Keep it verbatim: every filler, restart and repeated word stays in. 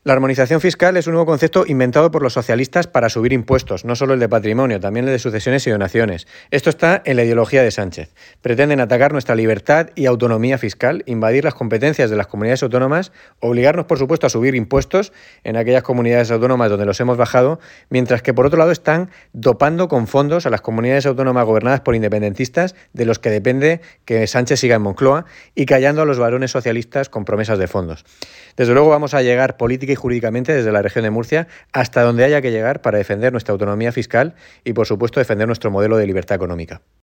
La armonización fiscal es un nuevo concepto inventado por los socialistas para subir impuestos, no solo el de patrimonio, también el de sucesiones y donaciones. Esto está en la ideología de Sánchez. Pretenden atacar nuestra libertad y autonomía fiscal, invadir las competencias de las comunidades autónomas, obligarnos, por supuesto, a subir impuestos en aquellas comunidades autónomas donde los hemos bajado, mientras que, por otro lado, están dopando con fondos a las comunidades autónomas gobernadas por independentistas, de los que depende que Sánchez siga en Moncloa, y callando a los varones socialistas con promesas de fondos. Desde luego vamos a llegar política y jurídicamente desde la región de Murcia hasta donde haya que llegar para defender nuestra autonomía fiscal y, por supuesto, defender nuestro modelo de libertad económica.